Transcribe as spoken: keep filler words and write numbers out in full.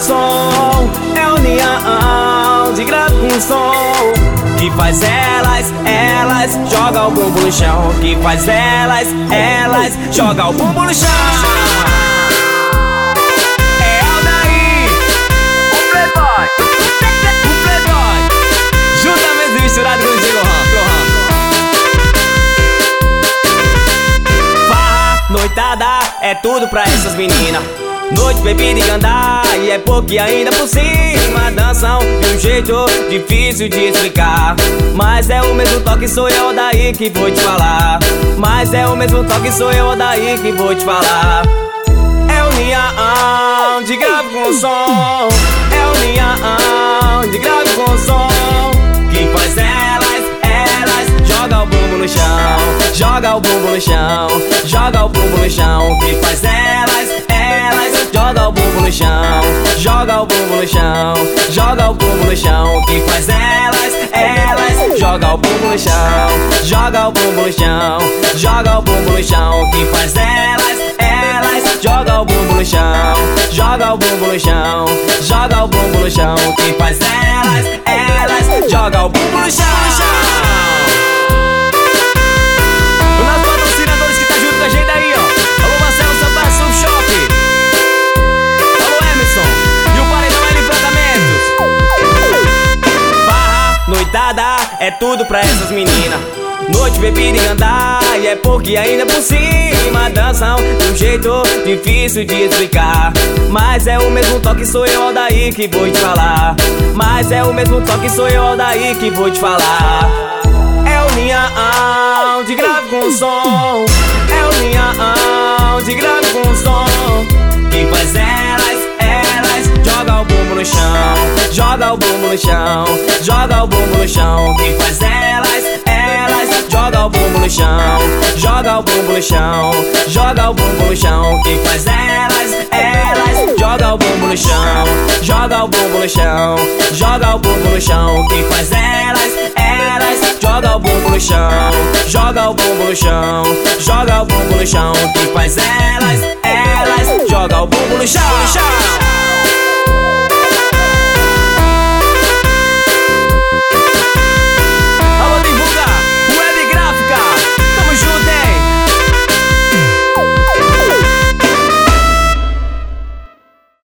som, é união de grave com som, que faz elas, elas joga o bumbum no chão, que faz elas, elas joga o bumbum no chão. É Aldair, o Playboy, o Playboy, juntamente e misturado com o D J Lohan. Farra, noitada, é tudo pra essas meninas. Noite, bebida e gandaia, e é pouco e ainda por cima dançam de um jeito difícil de explicar. Mas é o mesmo toque, sou eu daí que vou te falar. Mas é o mesmo toque, sou eu daí que vou te falar. É união de grave com som, é união de grave com som, que faz elas, elas joga o bumbum no chão, joga o bumbum no chão, joga o bumbum no chão, que faz elas, elas joga o bumbum no chão, joga o bumbum no chão, joga o bumbum no chão, que faz elas, elas joga o bumbum no chão, joga o bumbum no chão, joga o bumbum no chão, que faz elas, elas joga o bumbum no chão, joga o bumbum no chão, joga o bumbum no chão, que faz elas, elas joga o bumbum no chão. Os nossos patrocinadores que tá junto com a gente aí, ó. Alô Marcelo Sampaio Surf Shop, alô Emerson e o Paredão L Tratamentos. Farra, noitada, é tudo pra essas meninas. Noite, bebida e gandaia, e é pouco e ainda por cima dançam de um jeito difícil de explicar. Mas é o mesmo toque, sou eu Aldair que vou te falar. Mas é o mesmo toque, sou eu Aldair que vou te falar. É união de grave com som, é união de grave com som, que faz elas, elas joga o bumbum no chão, joga o bumbum no chão, joga o bumbum no chão, que faz elas, elas joga o bumbum no chão, joga o bumbum no chão, joga o bumbum no chão, que faz elas, elas joga o bumbum no chão, joga o bumbum no chão, joga o bumbum no chão, que faz elas, elas joga o bumbum no chão, joga o bumbum no chão, joga o bumbum no chão, que faz elas, elas joga o bumbum no chão, no chão.